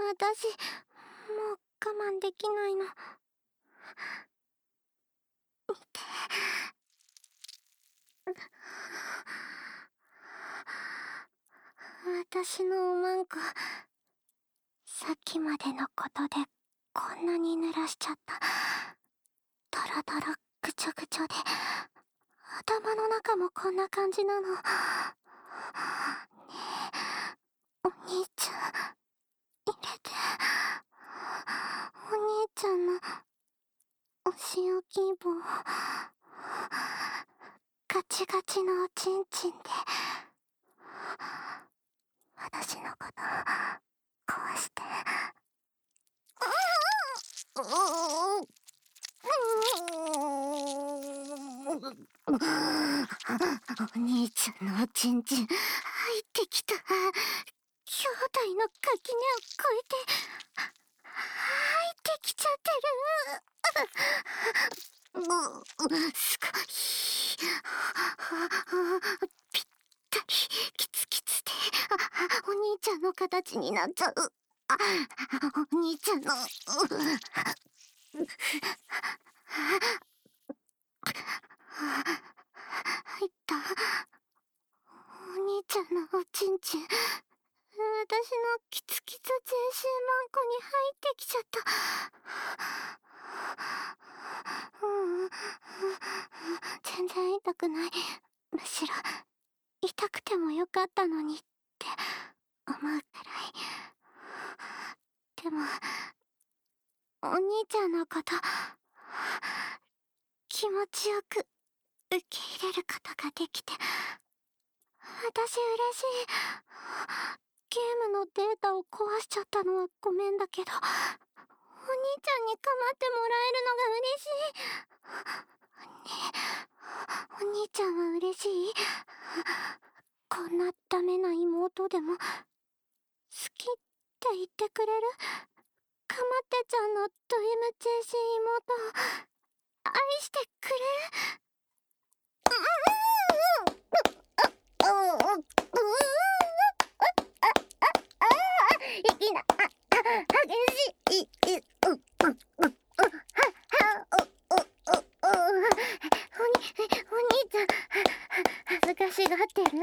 私もう我慢できないの。見て。私のおまんこ、さっきまでのことでこんなに濡らしちゃった。ドロドロぐちょぐちょで、頭の中もこんな感じなの。ねえ、お兄ちゃん、入れて。お兄ちゃんのお仕置き棒、ガチガチのおちんちんで私のこと壊して。お兄ちゃんのおちんちん入ってきた。兄弟の垣根を越えて入ってきちゃってる。すごい。ぴったりキツキツで、お兄ちゃんの形になっちゃう。お兄ちゃんの入った。お兄ちゃんのおちんちん、私のキツキツ全身マンコに入ってきちゃった。全然痛くない。むしろ痛くてもよかったのにって思うくらい。でもお兄ちゃんのこと気持ちよく受け入れることができて、私嬉しい。ゲームのデータを壊しちゃったのはごめんだけど、お兄ちゃんに構ってもらえるのが嬉しい。ねえ、お兄ちゃんは嬉しい？こんなダメな妹でも好きって言ってくれる？かまってちゃんのド M チェイシ妹を愛してくれる？息が激しい。お兄ちゃん恥ずかしがってる？それ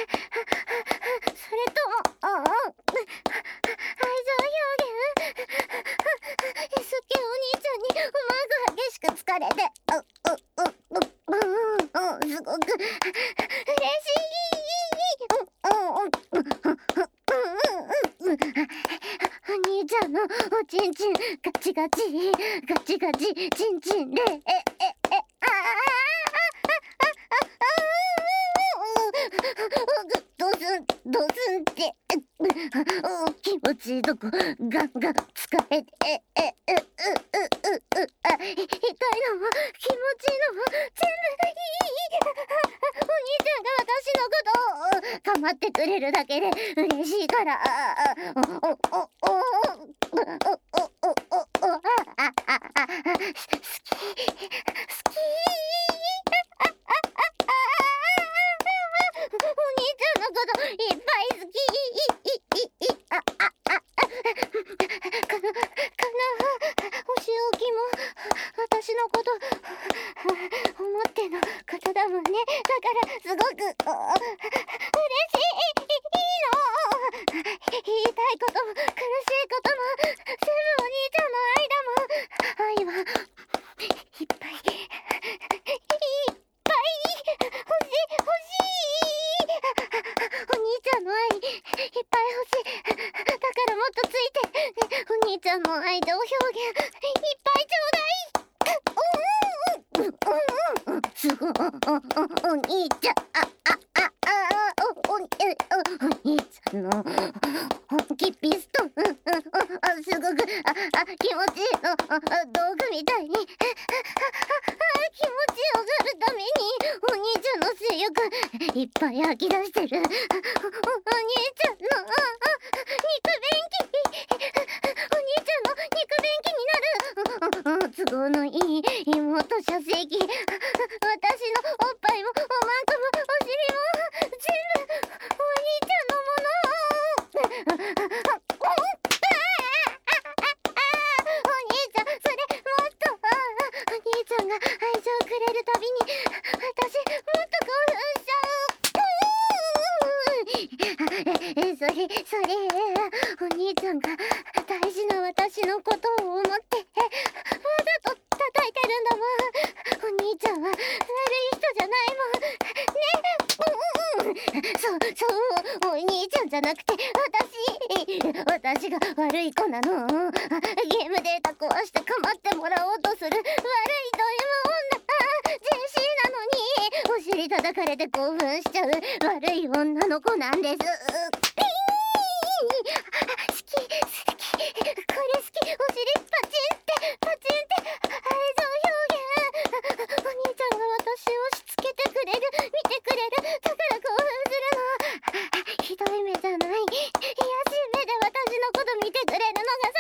とも愛情表現？すっげえお兄ちゃんにうまく激しく疲れて、すごく嬉しい。お兄ちゃんのおちんちんガチガチガチガチチンチンで、ドスンって気持ちいいとこガンガン使えて、痛いのも気持ちいいのも全部いい。お兄ちゃんが私のことを構ってくれるだけで嬉しいから。好き。お兄ちゃんのこといっぱい好き。お仕置きも私のこと思ってのことだもんね。だからすごく嬉しいの。言いたいことも苦しいことも全部お兄ちゃんの愛だもん。愛はいっぱい欲しい。お兄ちゃんの愛いっぱい欲しい。だからもっとついて、ね、お兄ちゃんの愛情表現いっぱいちょうだい。すごい。お兄ちゃん、お兄ちゃんの本気ピストン、すごく気持ちいいの。道具みたいに気持ちよがるためにお兄ちゃんの性欲いっぱい吐き出してる。お兄ちゃんの肉便器、お兄ちゃんの肉便器になる。都合のいい妹射精器、私のおっぱいもおまんこもお尻も全部お兄ちゃんのもの。 れるたびに私もっと興奮しちゃう。それお兄ちゃんが大事な私のことを思ってわざと叩いてるんだもん。お兄ちゃんは悪い人じゃないもんね。そうお兄ちゃんじゃなくて私が悪い子なの。ゲームデータ壊して構ってもらおうとする悪いド M 女。ジェシーなのにお尻叩かれて興奮しちゃう悪い女の子なんです。好きこれ好き。お尻パチンって愛情表現。お兄ちゃんが私をしつけてくれる見てくれるだから興奮するの。ひどい目じゃない、卑しい目で私のこと見てくれるのが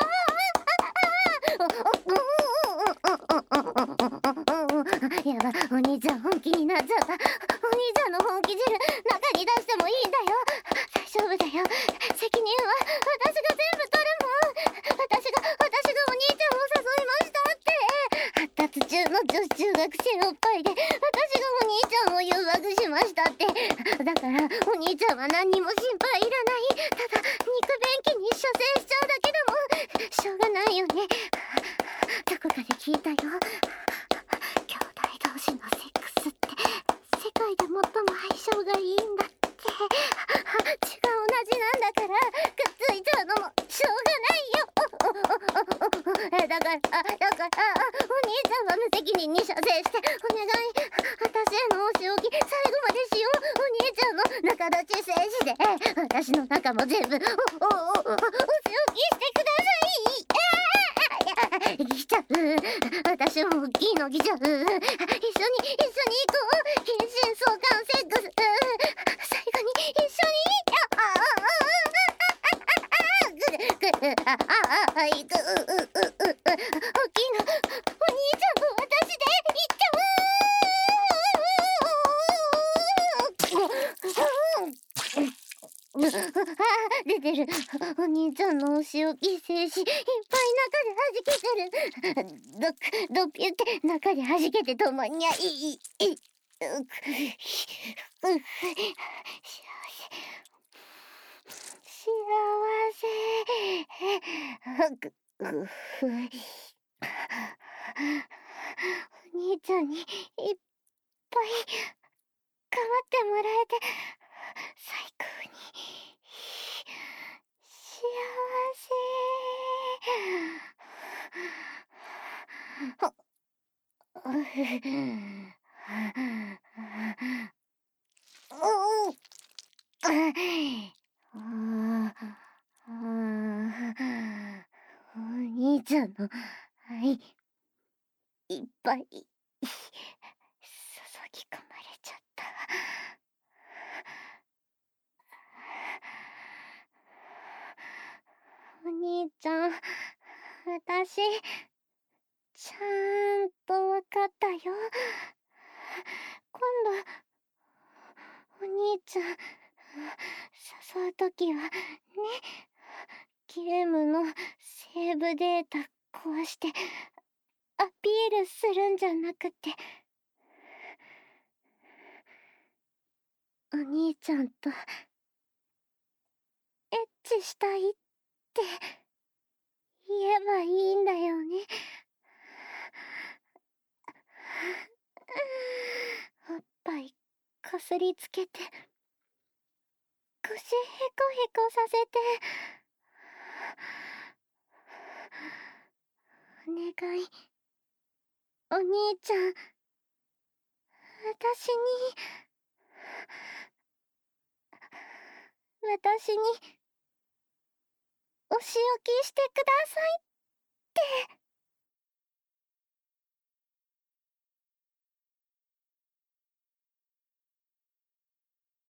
最高。やば、お兄ちゃん本気になっちゃった。お兄ちゃんの本気汁中に出してもいいんだよ。大丈夫だよ。責任は私が全部取るもん。私がお兄ちゃんを誘いましたって。発達中の女子中学生おっぱいで私がお兄ちゃんを誘惑しましたって。だからお兄ちゃんは何にも心配いらない。ただ肉便器に射精しちゃうだけだもん。しょうがないよね。どこかで聞いたよ。兄弟同士のセックスって世界で最も相性がいいんだって。血が同じなんだからくっついちゃうのもしょうがないよ。だからお兄ちゃんは無責任に射精してお願い。私へのお仕置き最後までしよう。お兄ちゃんの中立ち精子で私の中も全部お仕置きしてください。来ちゃう。私も大きいの来ちゃう。一緒に行こう。近親相関セックス。最後に一緒に行く。大きいのお兄ちゃんと私で行っちゃう。出てる。お兄ちゃんのお仕置き精子いっぱい中で弾けてる。ドッピュって中で弾けて止まんにゃい。幸せ。お兄ちゃんにいっぱい構ってもらえて最高に幸お兄ちゃんの愛いっぱい注ぎ込まれちゃった。お兄ちゃん、私ちゃんとわかったよ。今度お兄ちゃん誘うときはね、ゲームのセーブデータ壊してアピールするんじゃなくて、お兄ちゃんとエッチしたいって言えばいいんだよね。おっぱいこすりつけて腰へこへこさせて、お願いお兄ちゃん、私にお仕置きしてくださいって。